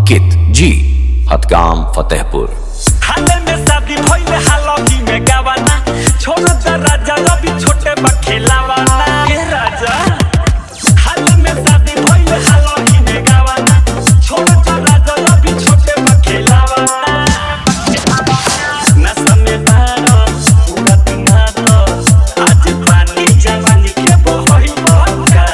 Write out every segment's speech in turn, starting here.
अंकित जी, हतगाम फतेहपुर। हाले में शादी भइले हालगी में गावाना, छोड़ द राजा अभी छोटे बा खेलावाना। ए राजा हाले में शादी भइले हालगी में गावाना, छोड़ द राजा अभी छोटे बा खेलावाना। नशा में बारो पूरा तुम्हारो, आज पानी जवानी के बहई बहका।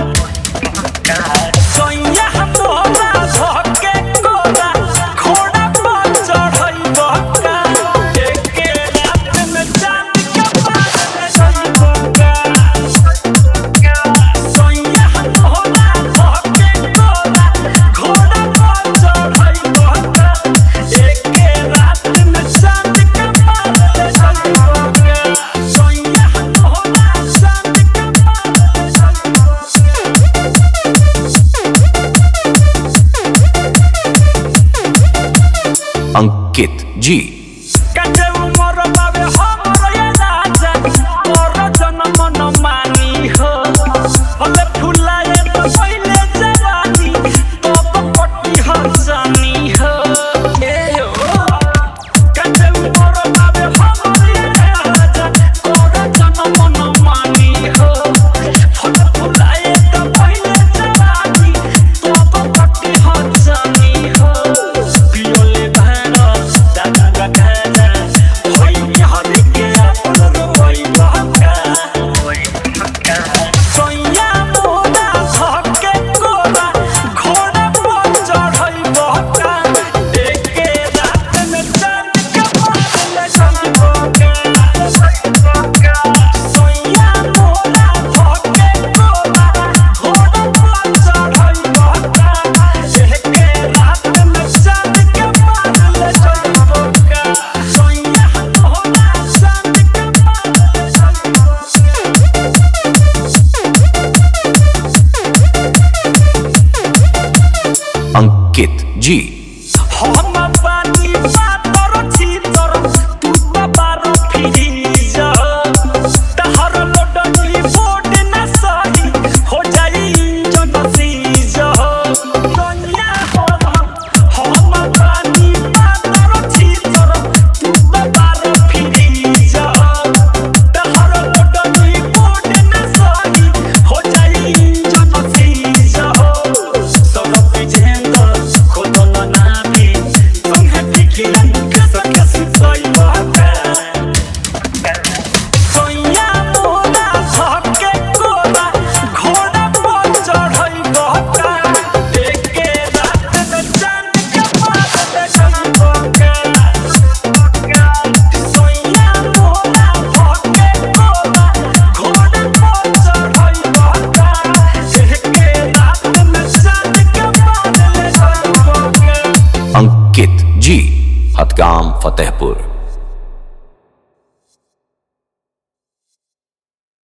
सोइया हमरा धके कोरा घोड़ा पर चढ़ई बहका। एके रात में चांद के पास चढ़ई बहका। सोइया हमरा धके कोरा घोड़ा पर चढ़ई बहका। एके रात में चांद के पास चढ़ई बहका। सोइया हमरा चांद के पास चढ़ई अंकित जी, कटे उमर बाबे हमर या राजा, तोर जन्म न मानी हो। भले फुलाए तो पहिले जवानी, तब पट्टी हंसनी हो। ए हो कटे उमर बाबे हमर या राजा, तोर जन्म न मानी हो। भले फुलाए तो पहिले जवानी, तब पट्टी हंसनी हो। पियोले भारो दादा गाना, होई के हरि के अपन रोई बहका। सोइया मोरा धके कोरा घोड़ा पर चढ़ई बहका। एके रात में चांद के पास चढ़ई बहका। सोइया मोरा धके कोरा घोड़ा पर चढ़ई बहका। एके रात में चांद के पास चढ़ई बहका। सोइया मोरा चांद के पास चढ़ई अंकित जी, हम पानी पातर छीतर, तू बारो फ्रीज। तहर लोडनी बोर्ड न सही, हो जाई इंजन सीज। दुनिया हम पानी पातर छीतर, तू बारो फ्रीज। तहर लोडनी बोर्ड न सही, हो जाई इंजन सीज। सब पेजेंद खोदल नाभी, संगे टिकियन कस कस सोई बहका। सोइया मोरा धके कोरा घोड़ा पर चढ़ई बहका। एके रात में चांद के पास चढ़ई बहका। सोइया मोरा धके कोरा घोड़ा पर चढ़ई बहका। एके रात में चांद के पास चढ़ई बहका। अंकित जी, हतगाम फतेहपुर।